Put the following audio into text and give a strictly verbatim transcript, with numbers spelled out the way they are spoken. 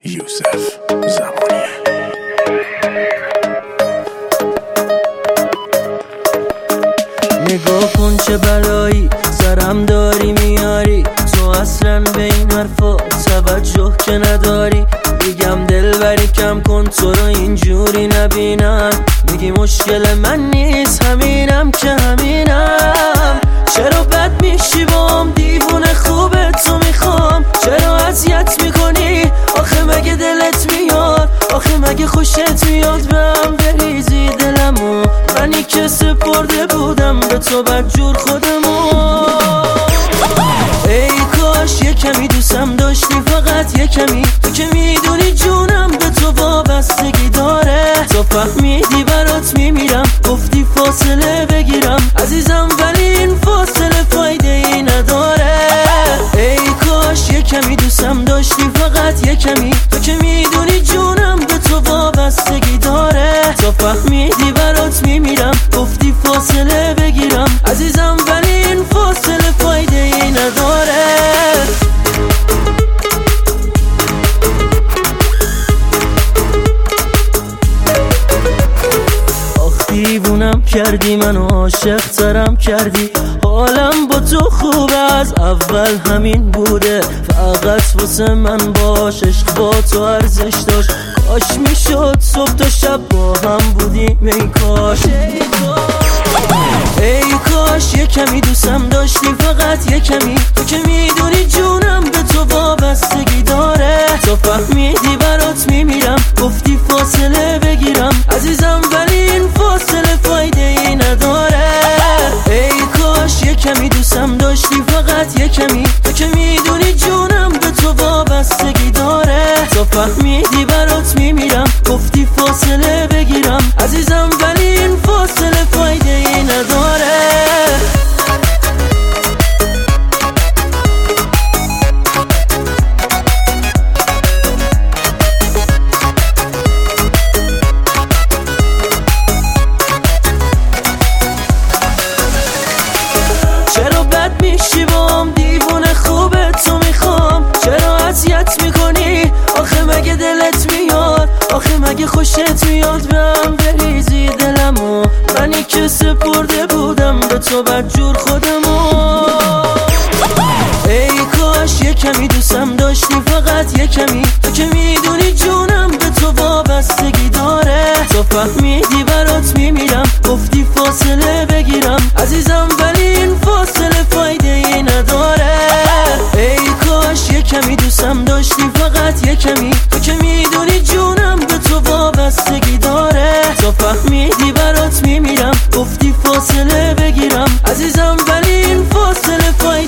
یوسف زمانی. نگاه کن چه بلایی سرم داری میاری، تو اصلا به این حرفا توجه که نداری. میگم دلبری کم کن تو رو اینجوری نبینم، میگی مشکل من نیست همینم که همینم. چرا بد میشی بام دیوونه خوبه تو میخوام، چرا اذیت میکنی آخه مگه دلت میاد، آخه مگه خوشت میاد بهم بریزی دلمو، منی که سپرده بودم به تو بدجور خودمو. ای کاش یه کمی دوستم داشتی فقط یه کمی، تو که میدونی جونم به تو وابستگی داره. تو فهمیدی برات میمیرم گفتی فاصله بگیرم عزیزم، ولی این فاصله فایده ای نداره. ای کاش یه کمی دوستم داشتی فقط یه کمی، تو که میدونی جونم به تو وابستگی داره. تو فهمیدی برات میمیرم گفتی فاصله بگیرم عزیزم، ولی این فاصله فایده ای نداره. دیوونم کردی منو عاشق ترم کردی، حالم با تو خوبه از اول همین بوده، فقط واسه من باش، عشق با تو ارزش داشت. کاش میشد صبح تا شب با هم بودیم، ای کاش ای کاش یه کمی دوستم داشتی فقط یه کمی، تو که میدونی جونم به تو وابستگی داره. تو فهمیدی برات میمیرم گفتی فاصله بگیرم عزیزم، ولی این فاصله فایده ای نداره. ای کاش یه کمی دوستم داشتی فقط یه کمی، تو که میدونی جونم به تو وابستگی داره. تو فهمیدی برات میمیرم گفتی فاصله بگیرم عزیزم، ولی این فاصله فایده ای نداره. چرا بد میشی بام دیوونه خوبه تو میخوام، چرا اذیت میکنی آخه مگه دلت میاد، آخه مگه خوشت میاد بهم بریزی دلمو، منی که سپرده بودم به تو بدجور خودمو. ای کاش یه کمی دوستم داشتی فقط یه کمی، تو که میدونی جونم به تو وابستگی داره. تو فهمیدی برات میمیرم گفتی فاصله بگیرم عزیزم، ولی این فاصله فایده ای نداره. ای کاش یه کمی دوستم داشتی فقط یه کمی، تو که میدونی جونم به تو وابستگی داره. تو فهمیدی برات میمیرم گفتی فاصله بگیرم عزیزم، ولی این فاصله فایده